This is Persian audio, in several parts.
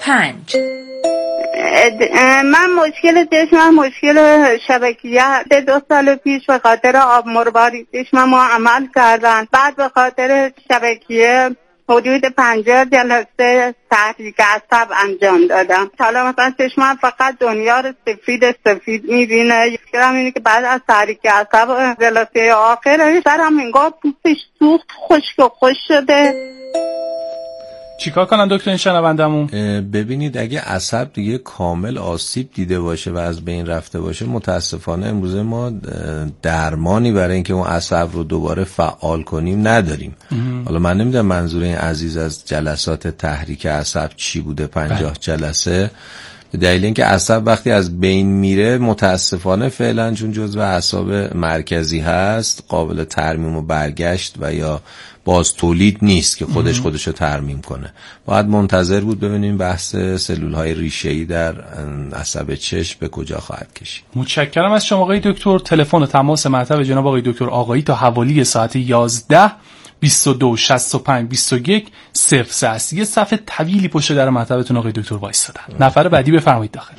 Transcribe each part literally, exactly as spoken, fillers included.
پنج. من مشکل چشمم مشکل شبکیه دو سال پیش به خاطر آب مرواری چشمم عمل کردن، بعد به خاطر شبکیه حدود پنجاه جلسه تحریک عصب انجام دادم. حالا مثلا چشمم فقط دنیا رو سفید سفید میبینه. یکم اینه که بعد از تحریک عصب جلسه آخر سرم انگار پوستش سوخت، خشک و خشک شده. چیکار کنن دکتر این شنوندمون؟ ببینید اگه عصب دیگه کامل آسیب دیده باشه و از بین رفته باشه، متاسفانه امروزه ما درمانی برای اینکه اون عصب رو دوباره فعال کنیم نداریم. ام. حالا من نمیدونم منظور این عزیز از جلسات تحریک عصب چی بوده، پنجاه جلسه. به دلیل اینکه عصب وقتی از بین میره متاسفانه فعلا چون جزو اعصاب مرکزی هست قابل ترمیم و برگشت و یا باز تولید نیست که خودش خودشو ترمیم کنه. باید منتظر بود ببینیم بحث سلول‌های ریشه‌ای در عصب چشم به کجا خواهد کشید. متشکرم از شما آقای دکتر. تلفن تماس مطب جناب آقای دکتر آقایی تا حوالی ساعت یازده بیست و دو شصت و پنج بیست و یک صفر سه است. یه صفحه طویلی پشت در مطبتون آقای دکتر وایسادن. نفر بعدی بفرمایید داخل.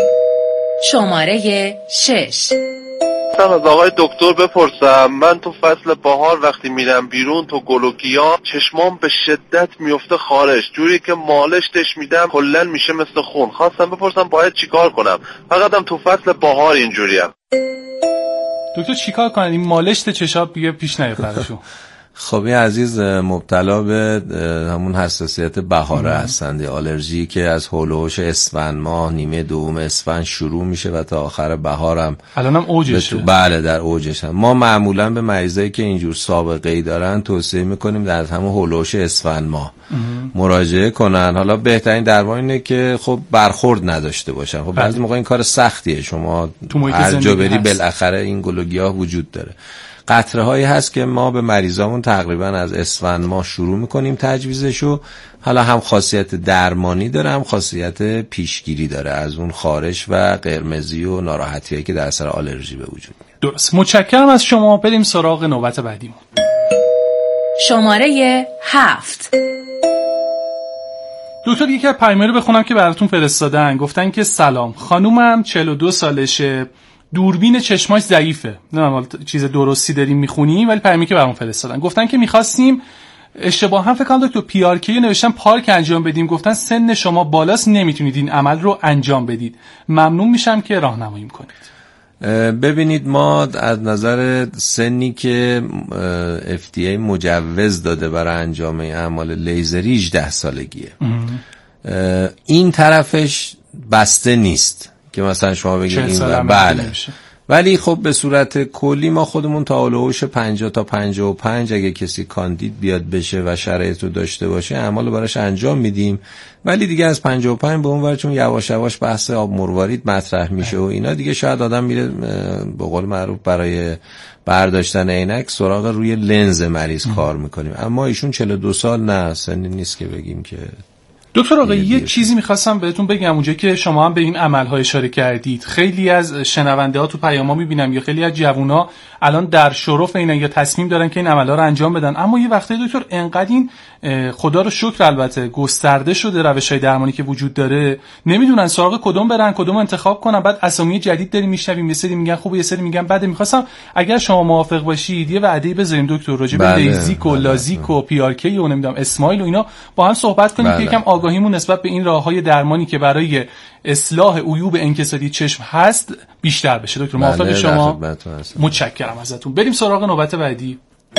شماره شش. از آقای دکتر بپرسم، من تو فصل بهار وقتی میرم بیرون تو گل و گیاه چشمام به شدت میفته خارج، جوری که مالشش میدم کلا میشه مثل خون. خواستم بپرسم باید چیکار کنم؟ فقط هم تو فصل بهار اینجوریم. دکتر چیکار کنن این مالشت چشاب دیگه پیش نیاد براشون؟ خب این عزیز مبتلا به همون حساسیت بهاره هستند، آلرژی که از هول و هوش اسفند ماه، نیمه دوم اسفند شروع میشه و تا آخر بهارم الانم اوجشه. بله در اوجش هم. ما معمولا به مریضایی که اینجور سابقه ای دارن توصیه میکنیم در همون هول و هوش اسفند ماه مراجعه کنن. حالا بهترین درمان اینه که خب برخورد نداشته باشن. خب بعضی موقع این کار سختیه، شما هر جا بری بالاخره این گل و گیاه وجود داره. قطره هایی هست که ما به مریضامون تقریبا از اسفند ماه شروع میکنیم تجویزشو. حالا هم خاصیت درمانی داره هم خاصیت پیشگیری داره از اون خارش و قرمزی و ناراحتی هایی که در اثر آلرژی به وجود میاد. درست. متشکرم از شما. بریم سراغ نوبت بعدیمون. شماره هفت. دکتر یکی از پیام‌ها رو بخونم که براتون فرستادن. گفتن که سلام، خانومم چهل و دو سالشه، دوربین چشماش ضعیفه. نه چیز درستی داریم میخونیم ولی پیامی که برام فرستادن گفتن که میخواستیم اشتباها فکر کنم دکتر پی آر کی نوشتن پارک انجام بدیم، گفتن سن شما بالاست نمیتونید این عمل رو انجام بدید، ممنون میشم که راهنمایی کنید. ببینید ما از نظر سنی که اف دی ای مجوز داده برای انجام اعمال لیزری هجده سالگیه. این طرفش بسته نیست که مثلا شما بگید این بله، ولی خب به صورت کلی ما خودمون تا اولوش پنجاه تا پنجاه و پنج اگه کسی کاندید بیاد بشه و شرایط رو داشته باشه اعمال براش انجام میدیم. ولی دیگه از پنجاه و پنج به اون ور چون یواش یواش بحث آب مروارید مطرح میشه و اینا دیگه شاید آدم میره به قول معروف برای برداشتن عینک سراغ روی لنز مریض کار میکنیم. اما ایشون چهل و دو سال نه سنی نیست که بگیم که. دکتر آقایی یه چیزی میخواستم بهتون بگم. اونجا که شما هم به این عمل‌ها اشاره کردید، خیلی از شنونده ها تو پیام‌ها میبینم یا خیلی از جوونا الان در شرف اینن یا تصمیم دارن که این عمل‌ها رو انجام بدن، اما یه وقتی دکتر انقدر این خدا رو شکر البته گسترده شده روش‌های درمانی که وجود داره، نمیدونن سراغ کدوم برن کدوم انتخاب کنن. بعد اسامی جدید داریم میشنویم، یه سری میگن خوبه یه سری میگن بده. میخواستم اگر شما موافق باشید یه وعده بذاریم دکتر راجع به لیزیک و لازیک و پی آر کی و نمیدونم اسمایل و اینا با هم صحبت کنیم که یکم آگاهیمون نسبت به این راه‌های درمانی که برای اصلاح عیوب انکساری چشم هست بیشتر بشه. دکتر موافق شما؟ متشکرم ازتون. بریم سراغ نوبت بعدی.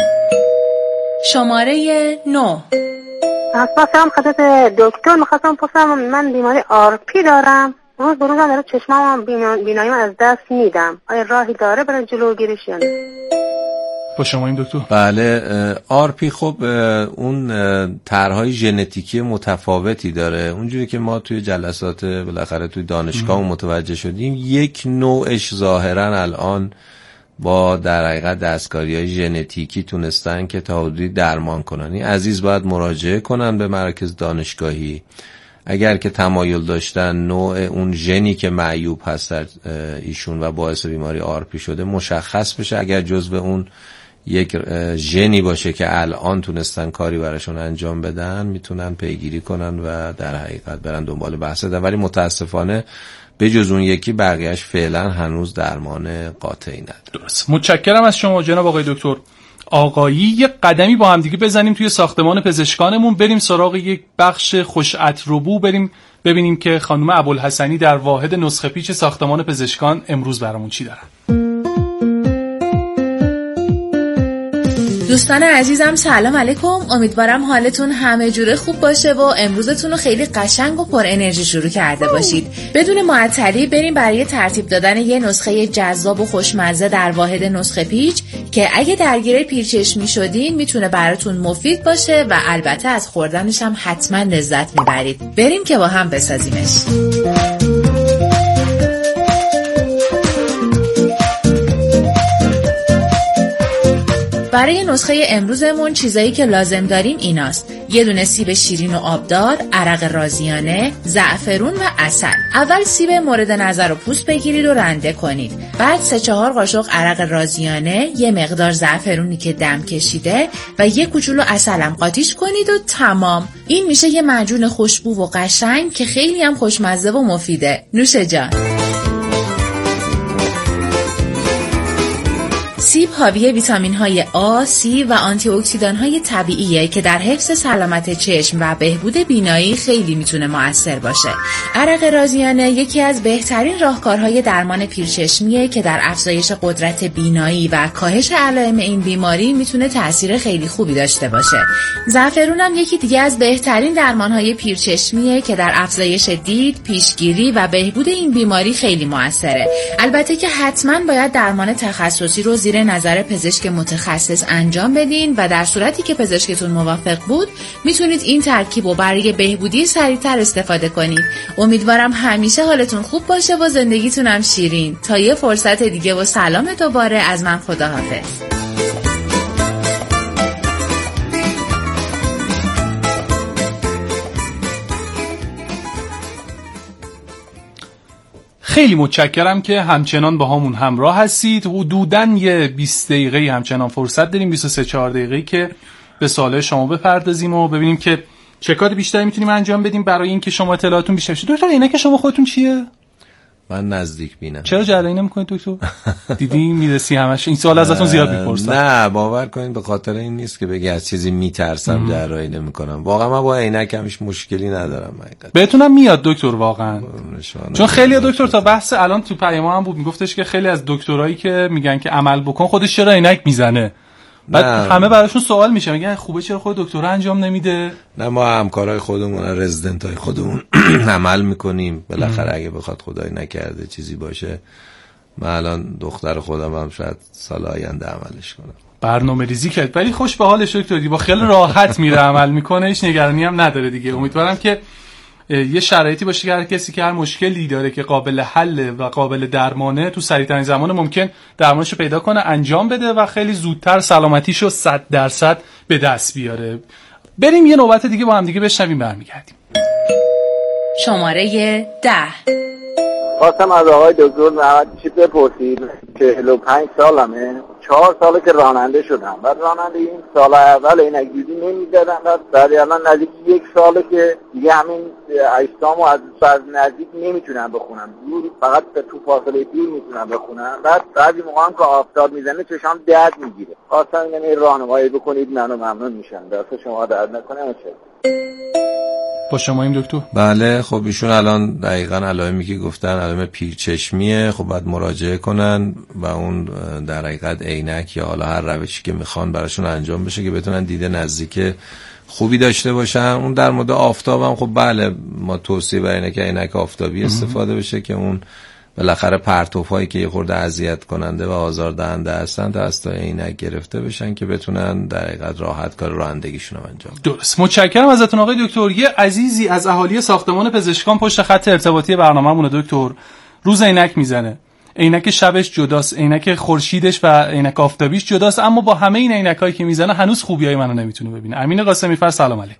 شماره نه. خواستم خدمت دکتر می‌خواستم بپرسم من بیماری آر پی دارم. روز به روز داره چشمام بیناییم از دست میدم. آیا راهی داره برای جلوگیریش یا نه؟ با شما این دکتر؟ بله آر پی خب اون طرح‌های ژنتیکی متفاوتی داره. اونجوری که ما توی جلسات بالاخره توی دانشگاه متوجه شدیم یک نوعش ظاهرا الان با در حقیقت دستکاری‌های ژنتیکی تونستن که تا حدودی درمان کنن. این عزیز باید مراجعه کنن به مراکز دانشگاهی. اگر که تمایل داشتن نوع اون ژنی که معیوب هست در ایشون و باعث بیماری آر پی شده مشخص بشه، اگر جزو اون یک ژنی باشه که الان تونستن کاری براشون انجام بدن میتونن پیگیری کنن و در حقیقت برن دنبال بحث ده. ولی متاسفانه به جز اون یکی بقیهش فعلا هنوز درمان قاطعی نداره. درست. متشکرم از شما جناب آقای دکتر آقایی. یک قدمی با هم دیگه بزنیم توی ساختمان پزشکانمون، بریم سراغ یک بخش خوش اتروبو، بریم ببینیم که خانم ابوالحسنی در واحد نسخه پیچ ساختمان پزشکان امروز برامون چی دارن. دوستان عزیزم سلام علیکم، امیدوارم حالتون همه جوره خوب باشه و امروزتون رو خیلی قشنگ و پر انرژی شروع کرده باشید. بدون معطلی بریم برای ترتیب دادن یه نسخه جذاب و خوشمزه در واحد نسخه پیچ که اگه درگیر پیرچشمی شدین میتونه براتون مفید باشه و البته از خوردنش هم حتما لذت میبرید. بریم که با هم بسازیمش. برای نسخه امروزمون چیزایی که لازم داریم ایناست: یه دونه سیب شیرین و آبدار، عرق رازیانه، زعفرون و عسل. اول سیب مورد نظر رو پوست بگیرید و رنده کنید. بعد سه چهار قاشق عرق رازیانه، یه مقدار زعفرونی که دم کشیده و یه کوچولو عسلم قاطیش کنید و تمام. این میشه یه معجون خوشبو و قشنگ که خیلی هم خوشمزه و مفیده. نوش جان. سیب حاوی ویتامین‌های آ، سی و آنتی اکسیدان‌های طبیعیه که در حفظ سلامت چشم و بهبود بینایی خیلی میتونه مؤثر باشه. عرق رازیانه یکی از بهترین راهکارهای درمان پیرچشمیه که در افزایش قدرت بینایی و کاهش علائم این بیماری میتونه تأثیر خیلی خوبی داشته باشه. زعفرون هم یکی دیگه از بهترین درمان‌های پیرچشمیه که در افزایش دید، پیشگیری و بهبود این بیماری خیلی مؤثره. البته که حتما باید درمان تخصصی رو زیر نظر پزشک متخصص انجام بدین و در صورتی که پزشکتون موافق بود میتونید این ترکیب رو برای بهبودی سریعتر استفاده کنید. امیدوارم همیشه حالتون خوب باشه و زندگیتون هم شیرین. تا یه فرصت دیگه و سلام دوباره از من، خداحافظ. خیلی متشکرم که همچنان با همون همراه هستید. حدوداً یه بیست دقیقه همچنان فرصت داریم، بیست و سه چهار دقیقه که به سوال شما بپردازیم و ببینیم که چه کار بیشتری میتونیم انجام بدیم برای اینکه شما اطلاعاتون بیشتر شه. دکتر عینک شما خودتون چیه؟ من نزدیک بینم. چرا جراحی نمی‌کنید دکتر؟ دیدی میرسی همش این سوال ازتون زیاد میپرسن. نه باور کنید به خاطر این نیست که بگی از چیزی میترسم جراحی نمیکنم. واقعا من با عینک همش مشکلی ندارم حقیقتا. بهتونم میاد دکتر واقعا. چون خیلی دکتر تا بحث الان تو پیام هم بود میگفتش که خیلی از دکترایی که میگن که عمل بکن خودش چرا عینک میزنه. بعد نه. همه براشون سوال میشه میگن خوبه چرا خود دکتر انجام نمیده؟ نه ما همکارای خودمون رزیدنتای خودمون عمل میکنیم. بالاخره اگه بخواد خدای نکرده چیزی باشه، من الان دختر خودم هم شاید سال آینده عملش کنم. برنامه ریزی کرد ولی خوش به حالش دکتر، با خیلی راحت میره عمل میکنه، هیچ نگرانی هم نداره دیگه. امیدوارم که یه شرایطی باشه که هر کسی که هر مشکلی داره که قابل حل و قابل درمانه تو سریع‌ترین زمان ممکن درمانش رو پیدا کنه، انجام بده و خیلی زودتر سلامتیشو صد درصد به دست بیاره. بریم یه نوبت دیگه با هم دیگه بشنویم، برمیگردیم. شماره ده. خواستم از آقای دکتر محمد چی بپرسید. چهل و پنج سالمه، چهار ساله که راننده شدم. بعد راننده این سال اول عینک دیدی نمی‌زدم، بعد الان نزدیک یک ساله که دیگه همین اجسامو از از نزدیک نمیتونم بخونم، دور فقط تو فاصله دور میتونم بخونم. بعد بعضی موقع هم که آفتاب میزنه چشام درد میگیره. خواستم اینو راهنمایی بکنید، منو ممنون میشم. دست شما درد نکنه. با شما این دکتر؟ بله خب ایشون الان دقیقاً علائمی که گفتن علائم پیرچشمیه. خب باید مراجعه کنن و اون در حقیقت عینک یا حالا هر روشی که میخوان براشون انجام بشه که بتونن دیده نزدیک خوبی داشته باشن. اون در مورد آفتاب هم خب بله ما توصیه بر اینه که عینک آفتابی استفاده بشه که اون بالاخره پرتوفایی که یه خورده اذیت کننده و آزاردهنده هستن توسط عینک گرفته بشن که بتونن در حقیقت راحت کار رانندگیشون رو انجام بدن. درست. متشکرم ازتون آقای دکتر. یه عزیزی از اهالی ساختمان پزشکان پشت خط ارتباطی برنامه‌مونه دکتر، روز عینک میزنه. عینک شبش جداست، عینک خورشیدش و عینک آفتابیش جداست، اما با همه این عینکایی که میزنه هنوز خوبیای منو نمیتونه ببینه. امین قاسمی فر سلام علیکم.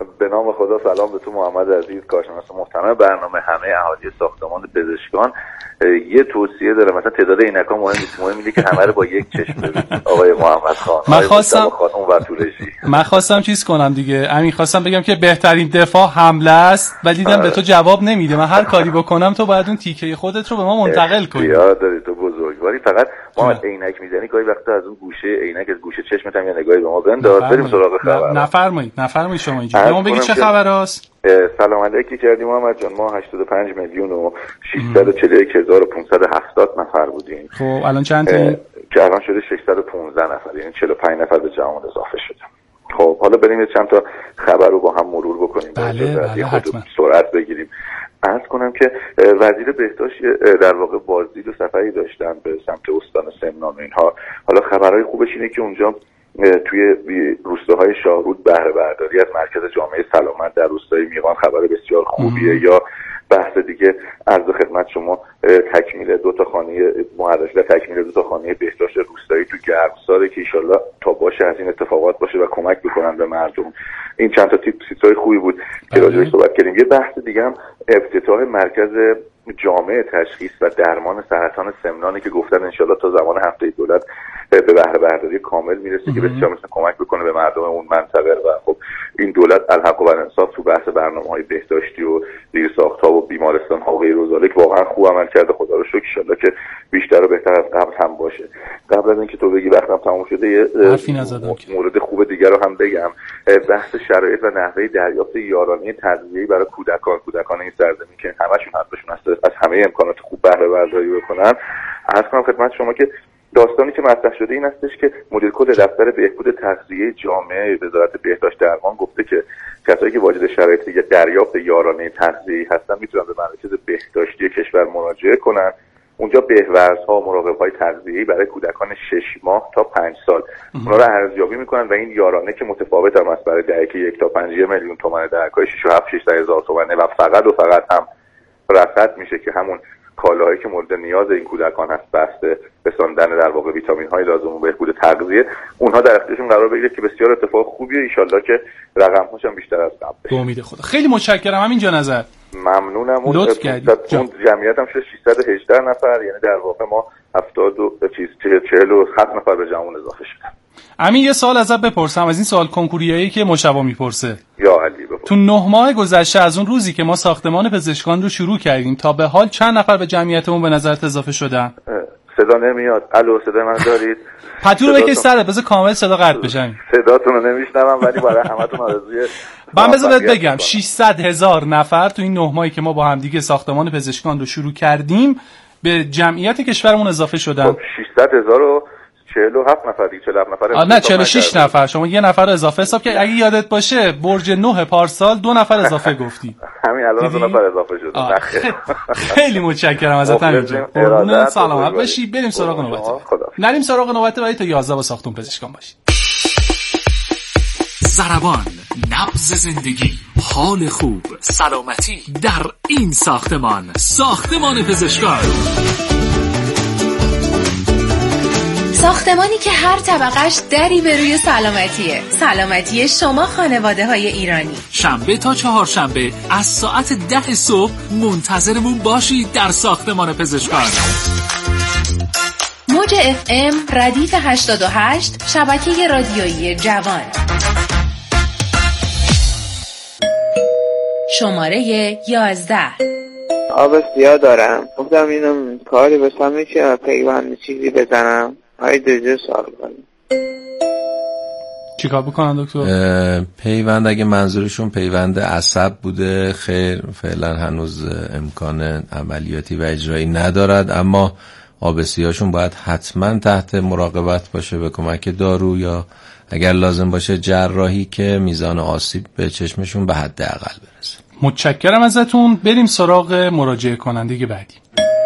به نام خدا. سلام به تو محمد عزیز، کارشناس محترم برنامه. همه اهالی ساختمان پزشکان یه توصیه داره، مثلا تعداد عینک‌ها مهم نیست، مهم اینه که همه رو با یک چشم ببینید. آقای محمد خان، من خواستم خانم ورتولشی، من خواستم چیز کنم دیگه، همین خواستم بگم که بهترین دفاع حمله است، ولی دیدم به تو جواب نمیده. من هر کاری بکنم تو باید اون تیکه خودت رو به ما منتقل کنی. یاد داری تو بزرگواری. فقط ما عینک میزنی گاهی وقتا از اون گوشه عینک از گوشه چشمت هم یه نگاهی به ما بنداز. بریم سراغ خبر. نفرمایید نفرمایید شما اینجا ما بگید چه خبراست. سلام علیکی کردیم محمد جان. ما هشتاد و پنج میلیون و ششصد و چهل و یک هزار و پانصد و هفتاد نفر بودیم. خب الان چند تاییم؟ که الان شده ششصد و پانزده نفر، یعنی چهل و پنج نفر به جمع اضافه شده. خب حالا بریم چند تا خبر رو با هم مرور بکنیم. بله بله حتما. سرعت بگیریم. عرض کنم که وزیر بهداشت در واقع بازدید و سفری داشتن به سمت استان سمنان اینها. حالا خبرهای خوبش اینه که اونجا توی روستاهای شاهرود بهره برداری از مرکز جامعه سلامت در روستای میغان خبر بسیار خوبیه. یا بحث دیگه عرض خدمت شما تکمیل دو تا خانه مهرشل تکمیل دو تا خانه بهداشت روستایی تو گرمساره که ان شاءالله تا باشه از این اتفاقات باشه و کمک بکنن به مردم. این چند تا تیپ چیزای خوبی بود که راجعش صحبت کردیم. یه بحث دیگه هم افتتاح مرکز جامع تشخیص و درمان سرطان سمنانی که گفتن ان شاءالله تا زمان هفته دولت به بهره برداری کامل میرسه که بسیار مثلا کمک بکنه به مردم اون منطقه. و خب این دولت الحق و الانصاف تو بحث برنامه‌های بهداشتی و زیرساخت‌ها و بیمارستان‌ها و غیر و ذالک واقعا خوب عمل کرده. خدا رو شکر، ان شاءالله که بیشتر و بهتر از قبل هم باشه. قبل از اینکه تو بگی وقتم تموم شده یه مورد خوب دیگر رو هم بگم. بحث شرایط و نحوه دریافت یارانه تغذیه‌ای برای کودکان کودکان این سرزمین که همشون حقشون هست از همه امکانات خوب بهره برداری بکنن. عرض کنم خدمت شما که داستانی که مطرح شده این هستش که مدیر کل دفتر بهبود تغذیه جامعه وزارت بهداشت درمان گفته که کسایی که واجد شرایط دیگه دریافت یارانه تغذیه‌ای هستن میتونن به مراکز بهداشتی کشور مراجعه کنن. اونجا بهورزها و مراقب‌های تغذیه‌ای برای کودکان شش ماه تا پنج سال اونا رو ارزیابی میکنن و این یارانه که متفاوت هم است برای دهک یک تا پنج میلیون تومان، دهک‌های شش و هفت ششصد هزار تومانه و فقط و فقط هم رصد میشه که همون کالاهایی که مورد نیاز این کودکان هست بسته رساندن در واقع ویتامین های لازم و بهبود تغذیه اونها در اختیارشون قرار بگیره که بسیار اتفاق خوبیه. ان شاءالله که رقم هاش هم بیشتر از قبل بشه. به امید خدا. خیلی متشکرم. همینجا نظر ممنونم. اون لطف کردید. اون جمعیت هم شد ششصد و هجده نفر، یعنی در واقع ما هفتاد و چیز چهل و هفت نفر به جمعون اضافه شدن. همین یه سوال ازت بپرسم از این سوال کنکوریایی که مشابه میپرسه. یا علی بپرس. تو نه ماه گذشته از اون روزی که ما ساختمان پزشکان رو شروع کردیم تا به حال چند نفر به جمعیتمون به نظرت اضافه شدن؟ صدا نمیاد. الو صدا من دارید؟ پتو رو بکش سرت بذار کامل صدا قطع بشه. صداتون رو نمیشنوم ولی برای همتون آرزوی من بذار بهت بگم ششصد هزار نفر تو این نه ماهی که ما با هم دیگه ساختمان پزشکان رو شروع کردیم به جمعیت کشورمون اضافه شدن. خب ششصد هزار و چهل و هفت نفر دیگه چهل و هفت نفر. آ نه چهل و شش نفر. شما یه نفر اضافه حساب که اگه یادت باشه برج نه پارسال دو نفر اضافه گفتی. همین الان دو نفر اضافه شد. خیلی متشکرم ازت همینجا. قربون سلامت باشی. بریم سراغ نوبت. نریم سراغ نوبت ولی تا یازده با ساختمون پزشکان باشی. زربان، نبض زندگی، حال خوب، سلامتی در این ساختمان، ساختمان پزشکان. ساختمانی که هر طبقش دری به روی سلامتیه. سلامتی شما خانواده های ایرانی. شنبه تا چهارشنبه از ساعت ده صبح منتظرمون باشید در ساختمان پزشکان. موج اف ام ردیف هشتاد و هشت شبکه رادیویی جوان. شماره یازده. آب سیاه دارم. گفتم اینم کاری بسام میشه پیوند چیزی بزنم. های دیگه سوال کنم چیکار بکنن دکتر؟ پیوند اگه منظورشون پیوند عصب بوده خیر فعلا هنوز امکان عملیاتی و اجرایی ندارد، اما آب سیاهشون باید حتما تحت مراقبت باشه به کمک دارو یا اگر لازم باشه جراحی که میزان آسیب به چشمشون به حد اقل برسه. متشکرم ازتون. بریم سراغ مراجعه کننده بعدی.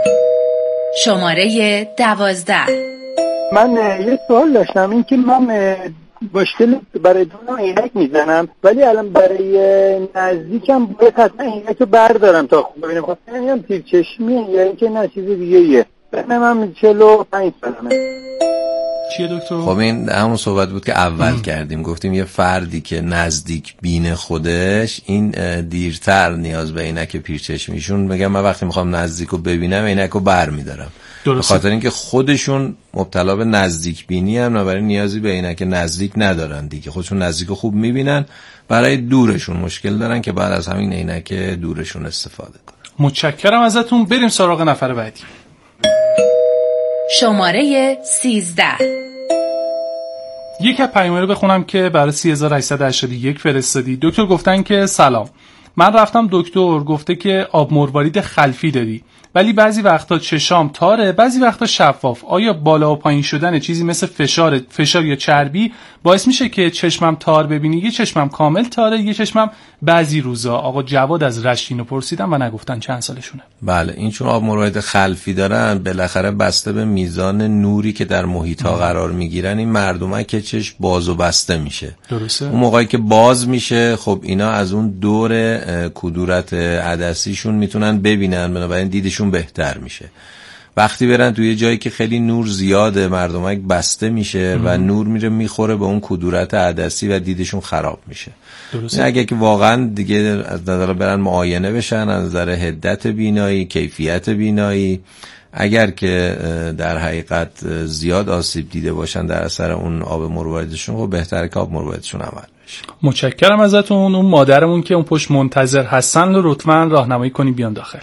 شماره دوازده. من یه سوال داشتم، این که من مشکل برای دو عینک میزنم ولی الان برای نزدیکم باید حتما عینک رو بردارم تا خوب ببینم. خواستم هم تیر چشمیه یا اینکه نه چیز دیگه ایه. من چهل و پنج سالمه. چیه دکتر؟ خب این همون صحبت بود که اول ام. کردیم، گفتیم یه فردی که نزدیک بین خودش، این دیرتر نیاز به عینک پیرچشمیشون. میگم من وقتی میخوام نزدیک رو ببینم عینک رو بر میدارم، به خاطر اینکه خودشون مبتلا به نزدیک بینی هم، برای نیازی به عینک نزدیک ندارن دیگه، خودشون نزدیک رو خوب میبینن، برای دورشون مشکل دارن که بعد از همین عینک دورشون استفاده کنن. متشکرم ازتون. بریم سراغ نفر بعدی. شماره سیزده. یک از پیام‌ها رو بخونم که برای سه هزار و هشتصد و هشتاد و یک فرستادی. دکتر گفتن که سلام، من رفتم دکتر گفته که آب مروارید خلفی داری، ولی بعضی وقتا چشام تاره، بعضی وقتا شفاف. آیا بالا و پایین شدن چیزی مثل فشار فشار یا چربی باعث میشه که چشمم تار ببینی؟ یه چشمم کامل تاره، یه چشمم بعضی روزا. آقا جواد از رشتینو پرسیدم و نگفتن چند سالشونه. بله، این چون آب مروارید خلفی دارن، بالاخره بسته به میزان نوری که در محیط ها قرار میگیرن، این مردمک که چشم باز و بسته میشه. درسته. اون موقعی که باز میشه، خب اینا از اون دور کدورت عدسیشون میتونن ببینن، بنابراین دیدشون بهتر میشه. وقتی برن توی جایی که خیلی نور زیاده، مردمک بسته میشه ام. و نور میره میخوره به اون کدورت عدسی و دیدشون خراب میشه. درسته. اگه که واقعا دیگه از نظر برن معاینه بشن، از نظر حدت بینایی، کیفیت بینایی، اگر که در حقیقت زیاد آسیب دیده باشن در اثر اون آب مرواریدشون، خب بهتره که آب مرواریدشون عمل بشه. متشکرم ازتون. اون مادرمون که اون پشت منتظر هستن رو لطفاً راهنمایی کنین بیان داخل.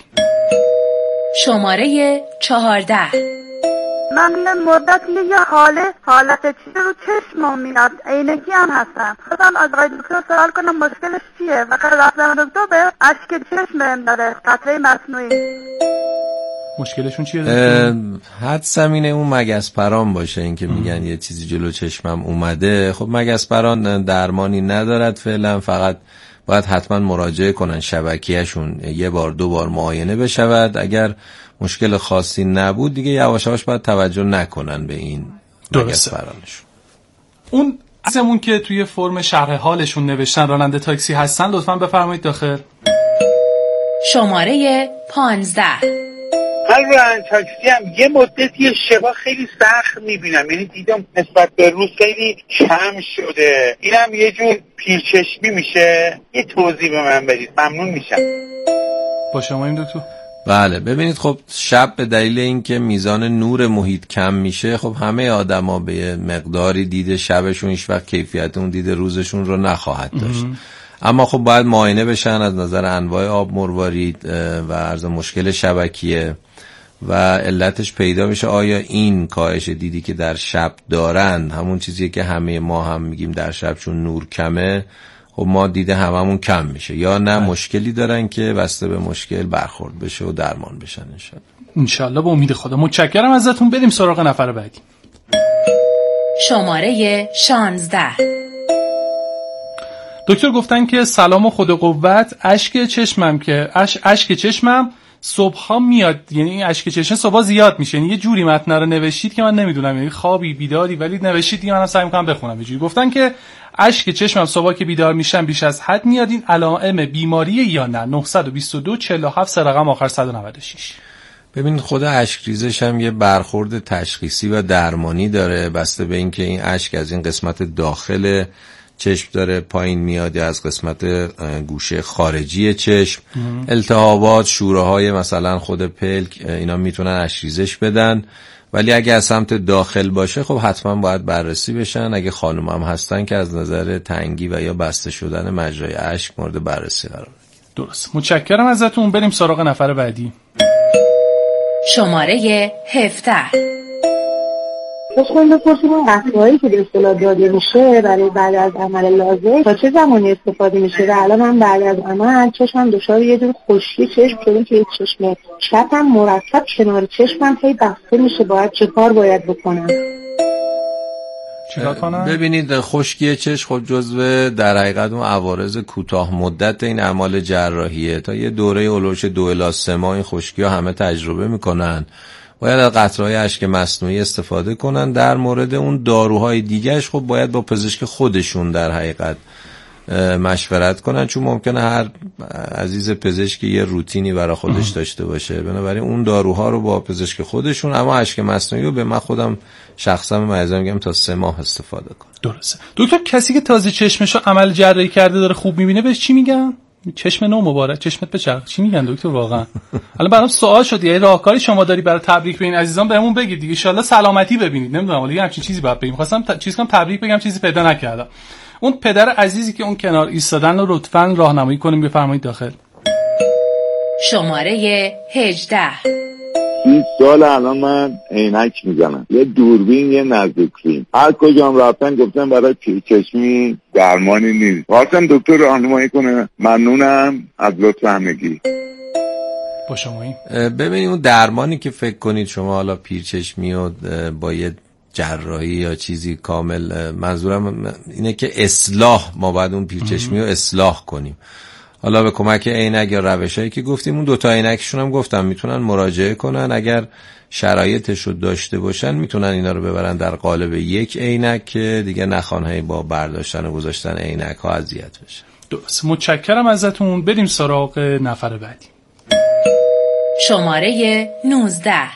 شماره چهارده. من مدتی یه حاله حالت چیه رو چشمم میاد، عینکی هم هستم. خواستم از آقای دکتر سوال کنم مشکلش چیه؟ وقتی رفتم دکتر به اشک چشم بهم داده، قطره مصنوعی. مشکلشون چیه؟ حدسم اینه اون مگس پران باشه، این که میگن یه چیزی جلو چشمم اومده. خب مگس پران درمانی ندارد فعلا، فقط باید حتما مراجعه کنن شبکیه‌شون یه بار دو بار معاینه بشود. اگر مشکل خاصی نبود دیگه یواش یواش باید توجه نکنن به این مگس پرانشون. اون ازمون که توی فرم شرح حالشون نوشتن راننده تاکسی هستن، لطفاً بفرمایید داخل. شماره پانزده. من راننده تاکسی هم یه مدتی شبا خیلی سخت میبینم، یعنی دیدم نسبت به روز خیلی کم شده. اینم یه جور پیرچشمی میشه؟ یه توضیح به من بدید، ممنون میشم. با شما این دکتر. بله، ببینید خب شب به دلیل اینکه میزان نور محیط کم میشه، خب همه آدما به مقداری دید شبشون هیچ وقت کیفیت اون دید روزشون رو نخواهد داشت. اما خب باید معاینه بشن از نظر انواع آب مروارید و از مشکل شبکیه و علتش پیدا بشه. آیا این کاهش دیدی که در شب دارن همون چیزیه که همه ما هم میگیم در شب چون نور کمه، خب ما دیده هممون کم میشه، یا نه مشکلی دارن که بسته به مشکل برخورد بشه و درمان بشن انشالله. انشالله به امید خدا. متشکرم ازتون. بریم سراغ نفر بعدی. شماره شانزده. دکتر گفتن که سلام و خدا قوت، اشک چشمم که اش اشک چشمم صبحا میاد، یعنی اشک چشم صبحا زیاد میشه. یعنی یه جوری متن رو نوشتید که من نمیدونم، یعنی خوابی بیداری، ولی نوشتید دیگه منم سعی میکنم بخونم. یه جوری گفتن که اشک چشمم صبحا که بیدار میشم بیش از حد میاد، این علائم بیماریه یا نه؟ نه دو دو چهل و هفت سه رقم آخر صد و نود و شش. ببین خود اشک ریزش هم یه برخورد تشخیصی و درمانی داره، بسته به اینکه این اشک از این قسمت داخل چشم داره پایین میاد یا از قسمت گوشه خارجی چشم. مم. التهابات، شوره‌های مثلا خود پلک، اینا میتونن اشک‌ریزش بدن، ولی اگه از سمت داخل باشه خب حتما باید بررسی بشن. اگه خانم هم هستن که از نظر تنگی و یا بسته شدن مجرای اشک مورد بررسی قرار بگیره. درست. متشکرم ازتون. بریم سراغ نفر بعدی. شماره هفده. بخواهیم بپرسیم اون قطرهایی که به اصطلاح داده میشه برای بعد از عمل لازم تا چه زمانی استفاده میشه؟ و الان من بعد از عمل چشمم دچار یه جور خشکی چشم شده که چشم چپم مرتب کنار چشمم هی بسته میشه. باید چه کار باید بکنم؟ چیکار کنم؟ ببینید خشکی چشم خود جزو در حقیقت اون عوارض کوتاه مدت این اعمال جراحیه. تا یه دوره اولوش دو الی سه ماه این خشکی ها همه تجربه میکنن. باید از قطره‌های اشک مصنوعی استفاده کنن. در مورد اون داروهای دیگهش خب باید با پزشک خودشون در حقیقت مشورت کنن، چون ممکنه هر عزیز پزشکی یه روتینی برای خودش داشته باشه. بنابراین اون داروها رو با پزشک خودشون، اما اشک مصنوعی رو به من خودم شخصا به مریضا میگم تا سه ماه استفاده کن. درسته. دکتر کسی که تازه چشمشو عمل جراحی کرده داره خوب میبینه بهش چی میگن؟ چشم نو مبارک، چشمت بچرخ، چی میگن دکتر واقعا؟ الان برام سوال شد، یعنی راهکاری شما داری برای تبریک به این عزیزان بهمون بگید دیگه، ان شاءالله سلامتی ببینید. نمیدونم ولی همچین چیزی بعد بگیم. خواستم ت... چیز کنم تبریک بگم، چیزی پیدا نکردم. اون پدر عزیزی که اون کنار ایستادن رو لطفاً راهنمایی کنیم، بفرمایید داخل. شماره هجده. بیست سال الان من عینک میزنم، یه دوربین یه نزدیکبین، هر کجام رفتن گفتن برای چشمی درمانی نیست. خواستم دکتر راهنمایی کنه. ممنونم از لطف همگی. با شمایی. ببینید اون درمانی که فکر کنید شما حالا پیرچشمی و با یه جراحی یا چیزی کامل، منظورم اینه که اصلاح، ما باید اون پیرچشمی رو اصلاح کنیم. حالا به کمک عینک یا روشایی که گفتیم، اون دوتا عینکشون هم گفتم میتونن مراجعه کنن، اگر شرایطش رو داشته باشن میتونن اینا رو ببرن در قالب یک عینک که دیگه نخوان با برداشتن و گذاشتن عینک ها اذیت بشه. درست، متشکرم ازتون. بریم سراغ نفر بعدی. شماره نوزده.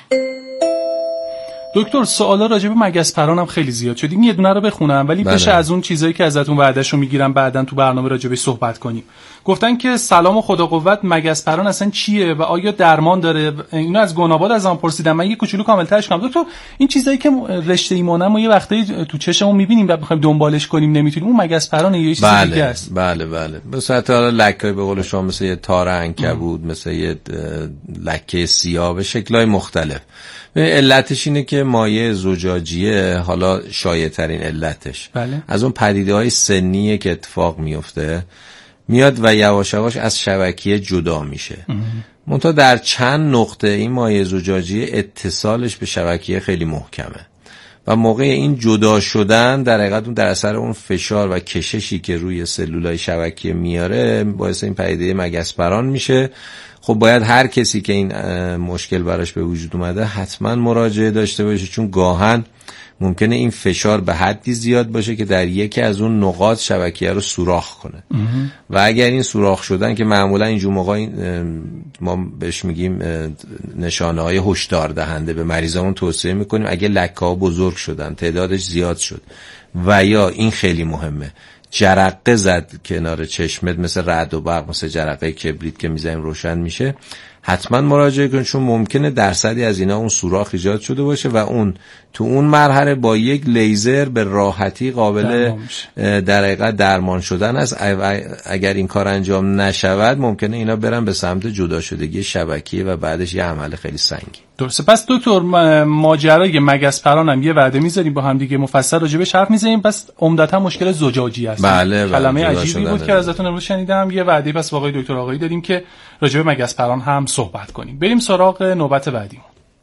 دکتر سوالا راجع به مگس پرانم خیلی زیاد شد. این یه دونه رو بخونم ولی بله. بشه از اون چیزایی که ازتون وعدهشو میگیرم بعدن تو برنامه راجع بهش صحبت کنیم. گفتن که سلام و خدا قوت، مگس پران اصلا چیه و آیا درمان داره؟ اینو از گناباد از آن پرسیدم. من یه کوچولو کامل‌ترش کنم. دکتر این چیزایی که رشته ایمانم ما یه وقتی تو چشمون می‌بینیم و می‌خوایم دنبالش کنیم نمیتونیم، اون مگس پران یه چیز بله. دیگه است. بله بله. به صورت حالا لکه به قول شما مثل یه تار عنکبوت، مثل یه لکه سیاه به شکل‌های مختلف. علتش اینه که مایع زجاجیه، حالا شایع ترین علتش بله. از اون پدیده‌های سنیه که اتفاق میفته، میاد و یواش یواش از شبکیه جدا میشه. منتها در چند نقطه این مایع زجاجیه اتصالش به شبکیه خیلی محکمه و موقع این جدا شدن در حقیقت اون در اثر اون فشار و کششی که روی سلولای شبکیه میاره باعث این پدیده مگس پران میشه. خب باید هر کسی که این مشکل براش به وجود اومده حتما مراجعه داشته باشه، چون گاهن ممکنه این فشار به حدی زیاد باشه که در یکی از اون نقاط شبکیه رو سوراخ کنه و اگر این سوراخ شدن که معمولا اینجور موقع ما بهش میگیم نشانه های هشدار دهنده، به مریضامون توصیه میکنیم اگه لکه ها بزرگ شدن، تعدادش زیاد شد و یا این خیلی مهمه جرقه زد کنار چشمت، مثل رعد و برق، مثل جرقه کبریت که میزنیم روشن میشه، حتما مراجعه کن، چون ممکنه درصدی از اینا اون سوراخ ایجاد شده باشه و اون تو اون مرحله با یک لیزر به راحتی قابل در حقیقت درمان شدن است. اگر این کار انجام نشود ممکنه اینا برن به سمت جدا شدگی شبکیه و بعدش یه عمل خیلی سنگین. درسته. پس دکتر ماجرای مگس پرانم یه وعده میذاریم با هم دیگه مفصل راجع بهش حرف میزنیم. پس عمدتا مشکل زجاجی است. بله بله. کلمه عجیبی بود که ازتون امروز شنیدم. یه وعده پس با آقای دکتر آقایی دادیم که راجع به مگس پران هم صحبت کنیم. بریم سراغ نوبت بعدی.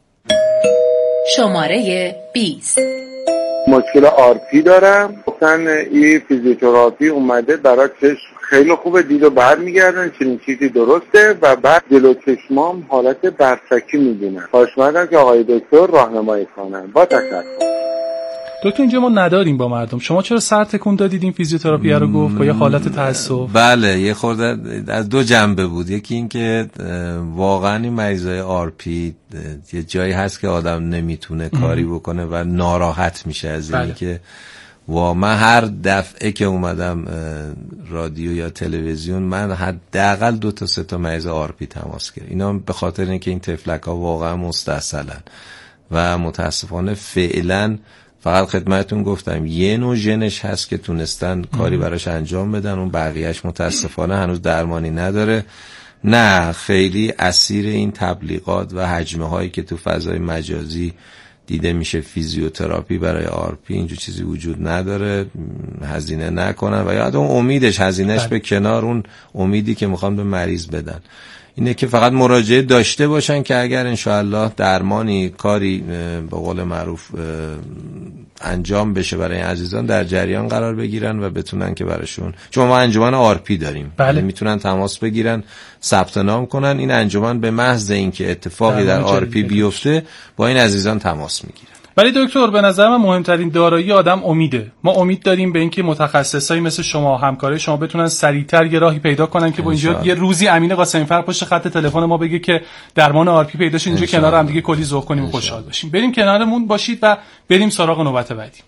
شماره بیست. مشکل آرپی دارم، گفتن این فیزیوتراپی اومده برای چشم خیلی خوبه، دیدو برمیگردن چنین چیزی درسته و بعد جلو چشمام حالت برفکی میبینن. خواهشمندم که آقای دکتر راهنمایی کنن. با تشکر. دکتر اینجا ما نداریم با مردم، شما چرا سر تکون دادید این فیزیوتراپی رو گفت با یه حالت تأسف؟ بله یه خورده از دو جنبه بود. یکی این که واقعا این مریضای آر پی یه جایی هست که آدم نمیتونه کاری بکنه و ناراحت میشه از این که و من هر دفعه که اومدم رادیو یا تلویزیون من حداقل دو تا سه تا مریض آر پی تماس گرفتم. اینا به خاطر اینکه این تفلک ها واقعا مستعصلن و متاسفانه فعلا فقط خدمتتون گفتم یه نوع ژنش هست که تونستن کاری براش انجام بدن، اون بقیهش متاسفانه هنوز درمانی نداره. نه خیلی اسیر این تبلیغات و حجمه هایی که تو فضای مجازی دیده میشه فیزیوتراپی برای آر پی، اینجور چیزی وجود نداره، هزینه نکنن و یاد اون امیدش هزینهش به کنار، اون امیدی که میخوان به مریض بدن اینه که فقط مراجعه داشته باشن که اگر انشاءالله درمانی کاری به قول معروف انجام بشه برای عزیزان در جریان قرار بگیرن و بتونن که براشون، چون ما انجمن آر پی داریم بله. میتونن تماس بگیرن ثبت نام کنن، این انجمن به محض اینکه اتفاقی در آر پی بیفته با این عزیزان تماس میگیرن. ولی دکتر به نظر من مهمترین دارایی آدم امیده. ما امید داریم به اینکه متخصصایی مثل شما، همکارای شما بتونن سریعتر یه راهی پیدا کنن که با اینجا یه روزی امین قاسمی‌فر پشت خط تلفن ما بگه که درمان آرپی پیداش، اینجا کنار هم دیگه کلی ذوق کنیم و خوشحال باشیم. بریم کنارمون باشید و بریم سراغ نوبت بعدی.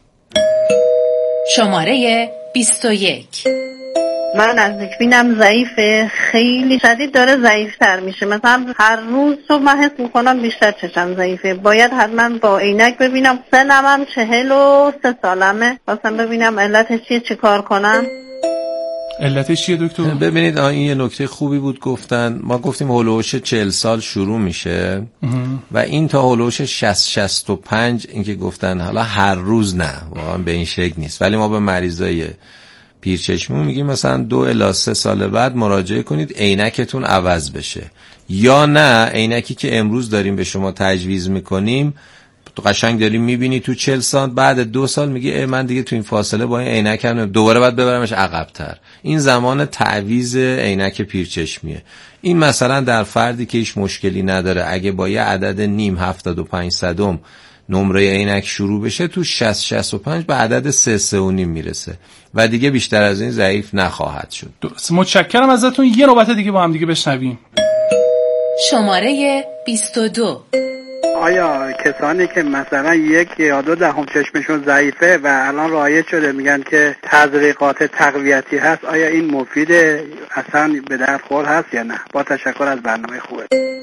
شماره بیست و یک. من از بینم ضعیفه، خیلی شدید داره ضعیفتر میشه. مثلا هر روز صبح من حس میکنم بیشتر چشم ضعیفه. باید حتما با عینک ببینم. سنم هم چهل و سه سالمه. خواستم ببینم علتش چیه، چی کار کنم. علتش چیه دکتر؟ ببینید این یه نکته خوبی بود گفتن. ما گفتیم هولوش چهل سال شروع میشه و این تا هولوش شصت شصت و پنج این که گفتن حالا هر روز نه، واقعا به این شکل نیست. ولی ما به مریضای پیرچشمی میگیم مثلا دو الی سه سال بعد مراجعه کنید عینکتون عوض بشه، یا نه عینکی که امروز داریم به شما تجویز میکنیم تو قشنگ داریم میبینی تو چهل سال بعد دو سال میگی ای من دیگه تو این فاصله با این عینکم دوباره باید ببرمش عقب‌تر. این زمان تعویض عینک پیرچشمیه. این مثلا در فردی که هیچ مشکلی نداره اگه با یه عدد نیم هفتاد و پنج صدم نمره عینک شروع بشه تو شصت شصت و پنج به عدد سه سه و نیم میرسه و دیگه بیشتر از این ضعیف نخواهد شد. درست. متشکرم ازتون. یه نوبت دیگه با هم دیگه بشنویم. شماره بیست و دو. آیا کسانی که مثلا یک یا دو دهم چشمشون ضعیفه و الان رایج شده میگن که تزریقات تقویتی هست، آیا این مفیده، اصلا به درد خور هست یا نه؟ با تشکر از برنامه خوبه.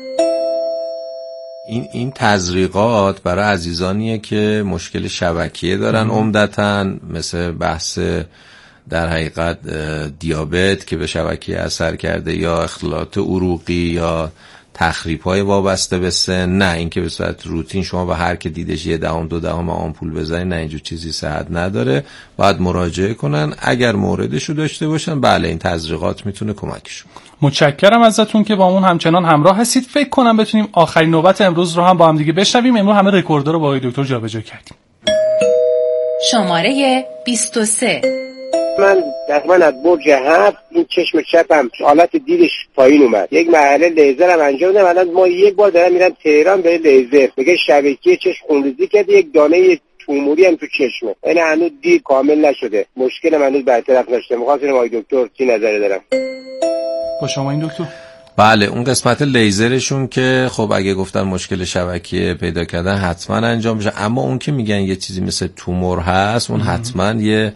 این این تزریقات برای عزیزانیه که مشکل شبکیه دارن عمدتاً، مثل بحث در حقیقت دیابت که به شبکیه اثر کرده یا اختلالات عروقی یا تخریب‌های وابسته به سن. نه اینکه به صورت روتین شما به هر که دیدش یه دهم دو دهم آمپول بزنید، نه اینجور چیزی صحت نداره. باید مراجعه کنن اگر موردشو داشته باشن. بله این تزریقات میتونه کمکشون کنه. متشکرم ازتون که با اون همچنان همراه هستید. فکر کنم بتونیم آخرین نوبت امروز رو هم با هم دیگه بشنویم. امروز همه رکوردها رو با آقای دکتر جابجا کردیم. شماره بیست و سه. من تقریبا از برج هفت این چشم چپم حالت دیدش پایین اومد. یک مرحله لیزر هم انجام دادم. الان ما یک بار دارم میرم تهران به لیزر، میگه شبکیه چشم خونریزی کرده، یک دانه توموری هم تو چشمه. یعنی هنوز دید کامل نشده. مشکل من هنوز برطرف نشده. می‌خواستم آقای دکتر چی نظر دارم؟ با شما این دکتر؟ بله اون قسمت لیزرشون که خب اگه گفتن مشکل شبکیه پیدا کردن حتما انجام بشه، اما اون که میگن یه چیزی مثل تومور هست اون حتما یه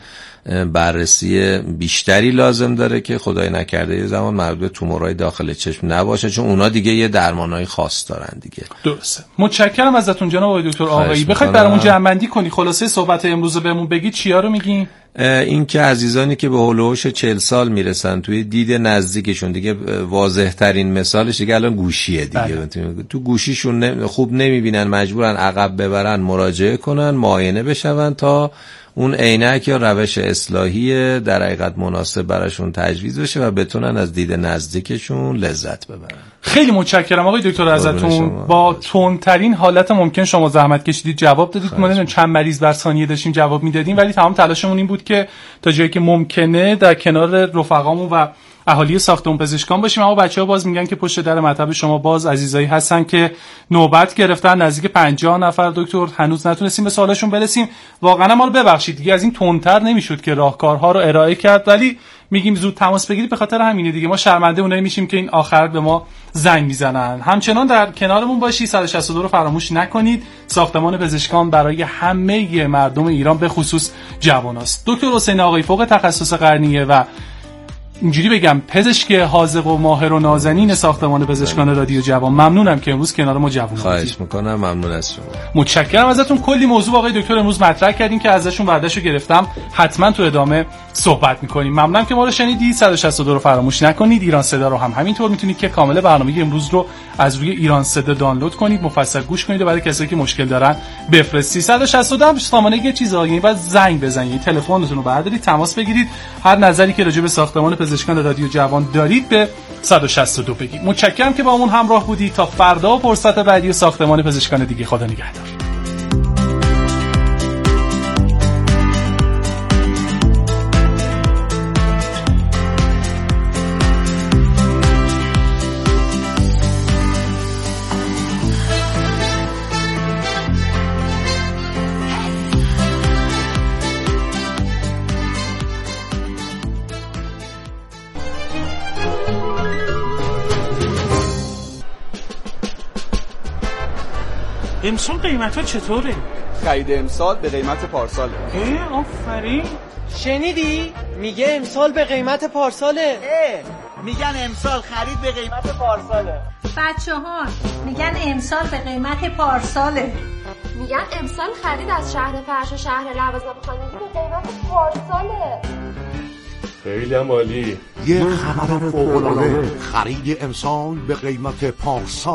بررسی بیشتری لازم داره که خدای نکرده یه زمان مربوط به تومورهای داخل چشم نباشه، چون اونا دیگه یه درمانهای خاص دارن دیگه. درسته. متشکرم ازتون جناب آقای دکتر آقایی. بخواید برامون جمع‌بندی کنی خلاصه صحبت امروز رو بهمون بگید چیا رو میگین؟ این که عزیزانی که به هولوش چهل سال میرسن توی دید نزدیکشون دیگه واضح ترین مثالش دیگه الان گوشیه دیگه. بله. تو گوشیشون خوب نمیبینن، مجبورن عقب ببرن، مراجعه کنن، معاینه بشون تا اون عینک یا روش اصلاحی در حقیقت مناسب براشون تجویز بشه و بتونن از دید نزدیکشون لذت ببرن. خیلی متشکرم آقای دکتر ازتون. با تندترین حالت ممکن شما زحمت کشیدید جواب دادید. ما نمیدونم چند مریض بر ثانیه داشتیم جواب میدادیم، ولی تمام تلاشمون این بود که تا جایی که ممکنه در کنار رفقامون و اهالی ساختمون پزشکان باشیم. اما بچه‌ها باز میگن که پشت در مطب شما باز عزیزایی هستن که نوبت گرفتن، نزدیک پنجاه نفر دکتر، هنوز نتونستیم به سوالشون برسیم. واقعا ما رو ببخشید دیگه، از این تندتر نمیشد که راهکارها رو ارائه کرد، ولی میگیم زود تماس بگیرید. به خاطر همینه دیگه، ما شرمنده اونایی میشیم که این آخر به ما زنگ میزنن. همچنان در کنارمون باشید. صد و شصت و دو رو فراموش نکنید. ساختمان پزشکان برای همه مردم ایران به خصوص جواناست. دکتر حسین آقایی فوق تخصص قرنیه و اینجوری بگم پزشک حاذق و ماهر و نازنین ساختمان پزشکان رادیو جوان. ممنونم که امروز کنار ما جوان بودید. خواهش میکنم. ممنون از شما. متشکرم ازتون. کلی موضوع آقای دکتر امروز مطرح کردیم که ازشون وعدهشو گرفتم حتما تو ادامه صحبت میکنیم. ممنونم که ما رو شنیدید. صد و شصت و دو رو فراموش نکنید. ایران صدا رو هم همینطور میتونید که کامل برنامه امروز رو از روی ایران صدا دانلود کنید، مفصل گوش کنید و برای کسایی که مشکل دارن بفرستید. صد و شصت و دو سامانه یه چیزایی بعد زنگ بزنید، تلفنتون رو بردارید، تماس بگیرید، هر نظری که راجع به ساختمان پزشکان رادیو جوان دارید به صد و شصت و دو بگید. متشکرم که با همون همراه بودید. تا فردا و فرصت بعدی و ساختمان پزشکان دیگه. خدا نگهدار. امسال قیمت ها چطوره؟ خرید امسال به قیمت پارساله. اه آفرین. شنیدی؟ میگه امسال به قیمت پارساله. اه میگن امسال خرید به قیمت پارساله. بچه ها میگن امسال به قیمت پارساله. میگن امسال خرید از شهر فرش و شهر لوازم خانگی به قیمت پارساله. خیلی عالی. یه خبر فوق‌العاده، خرید امسال به قیمت پارسال.